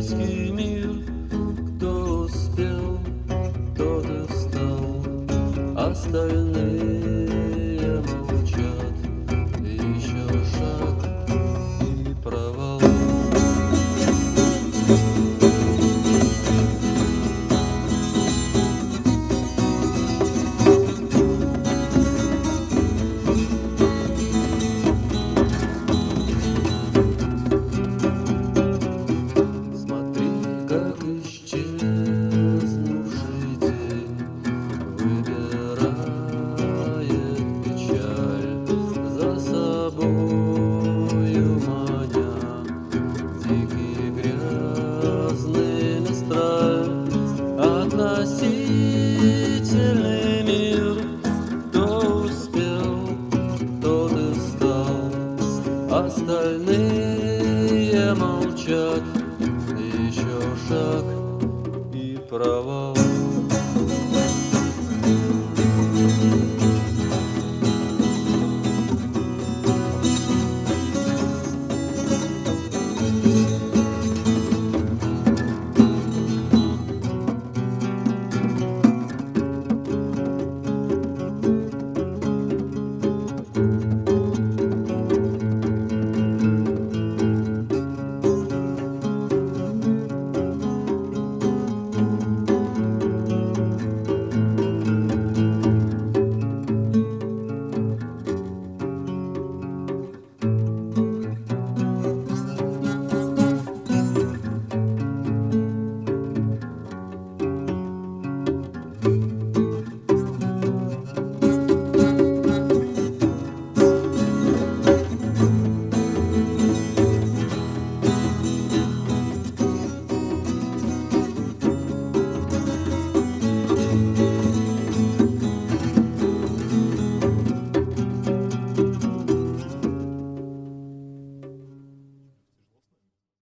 Человеческий мир, кто успел, тот и стал. Остальные молчат, еще шаг и провал. Как исчезнувший день выбирает печаль за собою маня дикие грязные места. Относительный мир, кто успел, тот и стал. Остальные молчат, еще шаг и провал.